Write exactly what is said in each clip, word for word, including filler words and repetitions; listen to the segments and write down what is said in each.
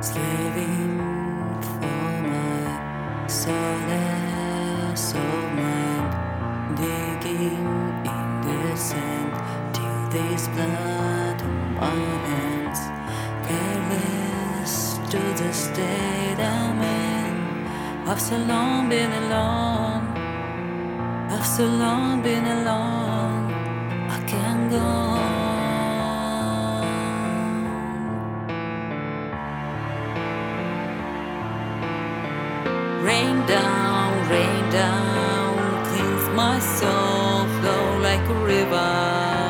Living for my solace of mind, digging in the sand till there's blood on my hands, careless to the state I'm in. I've so long been alone, I've so long been alone, I can't go on. Rain down, rain down, cleans my soul, flow like a river.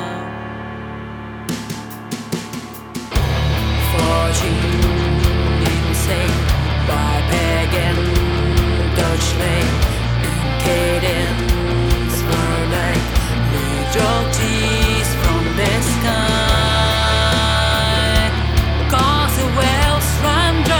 Fortune insane, by pagan Dutch lane, in cadence, more like we draw tears from the sky, cause the wells run dry.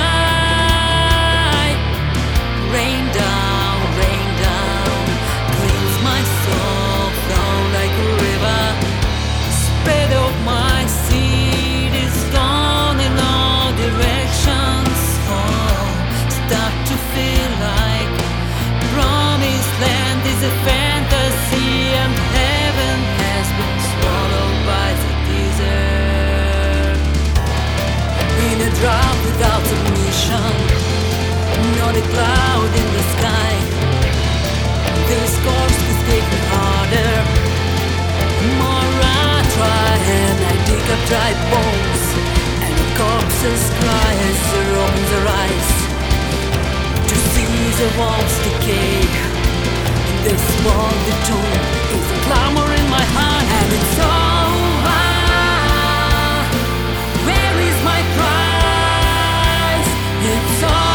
Rain down, rain down, cleans my soul, flow like a river. Spread of my seed is gone in all directions. Oh, start to feel like promised land is a fantasy, and heaven has been swallowed by the desert. In a drought without submission, not a cloud in the sky. This course is getting harder. More I try and I dig up dry bones, and the corpses cry as they open their eyes to see the walls decay. In this world the tomb is a clamor in my heart, and it's over. Where is my prize? It's over.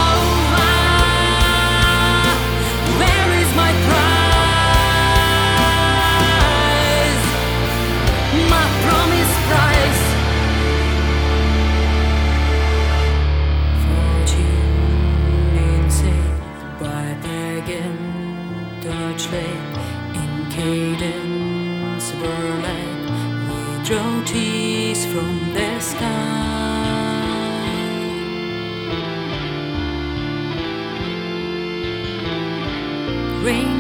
In cadence, burlap, we draw tears from the sky. Rain